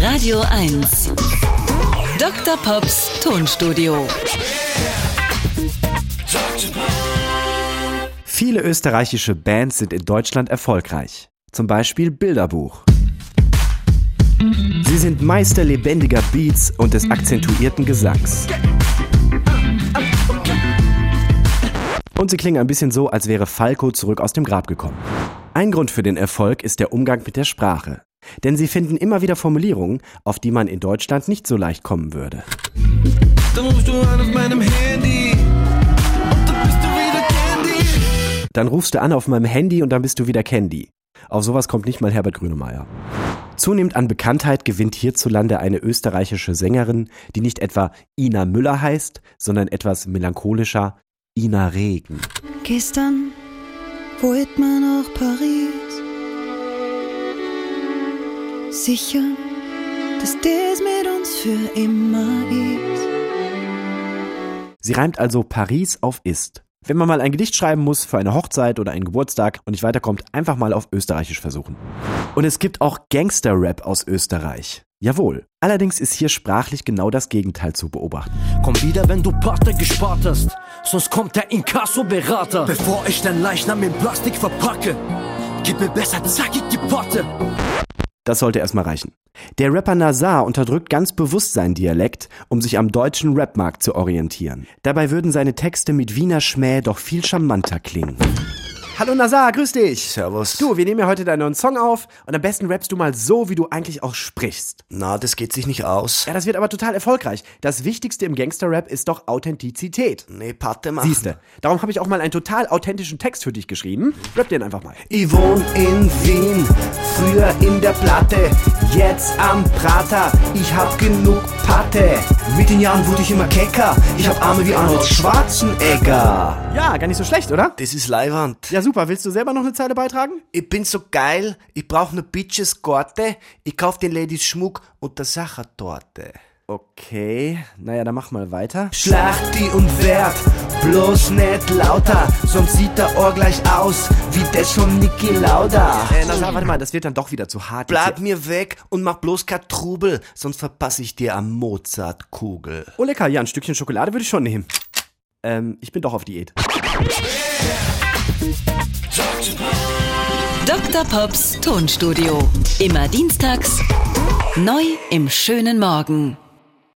Radio 1. Dr. Pops Tonstudio. Viele österreichische Bands sind in Deutschland erfolgreich. Zum Beispiel Bilderbuch. Sie sind Meister lebendiger Beats und des akzentuierten Gesangs. Und sie klingen ein bisschen so, als wäre Falco zurück aus dem Grab gekommen. Ein Grund für den Erfolg ist der Umgang mit der Sprache. Denn sie finden immer wieder Formulierungen, auf die man in Deutschland nicht so leicht kommen würde. Dann rufst du an auf meinem Handy und dann bist du wieder Candy. Dann rufst du an auf meinem Handy und dann bist du wieder Candy. Auf sowas kommt nicht mal Herbert Grönemeyer. Zunehmend an Bekanntheit gewinnt hierzulande eine österreichische Sängerin, die nicht etwa Ina Müller heißt, sondern etwas melancholischer Ina Regen. Gestern wollte man nach Paris. Sicher, dass das mit uns für immer ist. Sie reimt also Paris auf ist. Wenn man mal ein Gedicht schreiben muss für eine Hochzeit oder einen Geburtstag und nicht weiterkommt, einfach mal auf Österreichisch versuchen. Und es gibt auch Gangster-Rap aus Österreich. Jawohl. Allerdings ist hier sprachlich genau das Gegenteil zu beobachten. Komm wieder, wenn du Patte gespart hast, sonst kommt der Inkasso-Berater. Bevor ich dein Leichnam in Plastik verpacke, gib mir besser zackig die Potte. Das sollte erstmal reichen. Der Rapper Nazar unterdrückt ganz bewusst seinen Dialekt, um sich am deutschen Rapmarkt zu orientieren. Dabei würden seine Texte mit Wiener Schmäh doch viel charmanter klingen. Hallo Nazar, grüß dich. Servus. Du, wir nehmen ja heute deinen neuen Song auf und am besten rappst du mal so, wie du eigentlich auch sprichst. Na, das geht sich nicht aus. Ja, das wird aber total erfolgreich. Das Wichtigste im Gangster-Rap ist doch Authentizität. Nee, Patte machen. Siehste, darum habe ich auch mal einen total authentischen Text für dich geschrieben. Rapp den einfach mal. Ich wohn in Wien, früher in der Platte, jetzt am Prater. Ich hab genug Patte. Mit den Jahren wurde ich immer kecker. Ich hab Arme wie Arnold Schwarzenegger. Ja, gar nicht so schlecht, oder? Das ist Leiwand. Ja, super. Willst du selber noch eine Zeile beitragen? Ich bin so geil, ich brauch nur Bitches Gorte. Ich kauf den Ladies Schmuck und der Sachertorte. Okay, naja, dann mach mal weiter. Schlachti und Wert, bloß nicht lauter, sonst sieht der Ohr gleich aus wie das von Niki Lauda. Nazar, warte mal, das wird dann doch wieder zu hart. Bleib mir weg und mach bloß kein Trubel, sonst verpasse ich dir am Mozartkugel. Oh lecker, ja, ein Stückchen Schokolade würde ich schon nehmen. Ich bin doch auf Diät. Dr. Pops Tonstudio. Immer dienstags, neu im schönen Morgen.